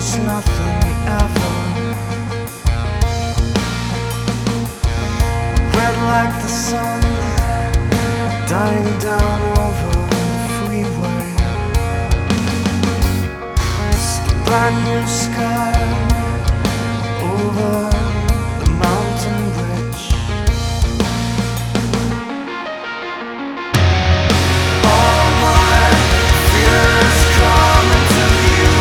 was nothing ever. Red like the sun, dying down over the freeway. It's the brand new sky over the mountain ridge. All my fears coming to you.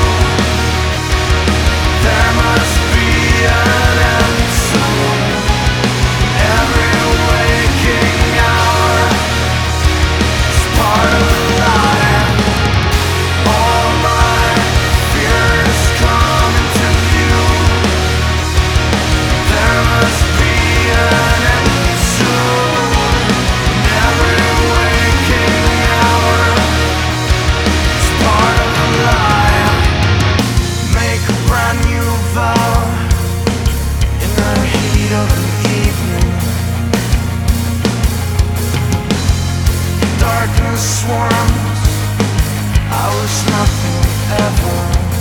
There must be an end soon. Every waking hour is part of the lie. All my fears coming to you. There must be an end soon. Every waking hour is part of the lie. Make a brand new vow in the heat of an evening. Darkness swarms, I was nothing ever.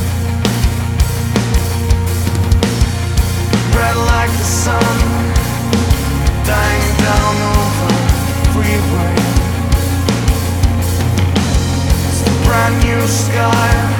Red like the sun, dying down over the freeway. It's the brand new sky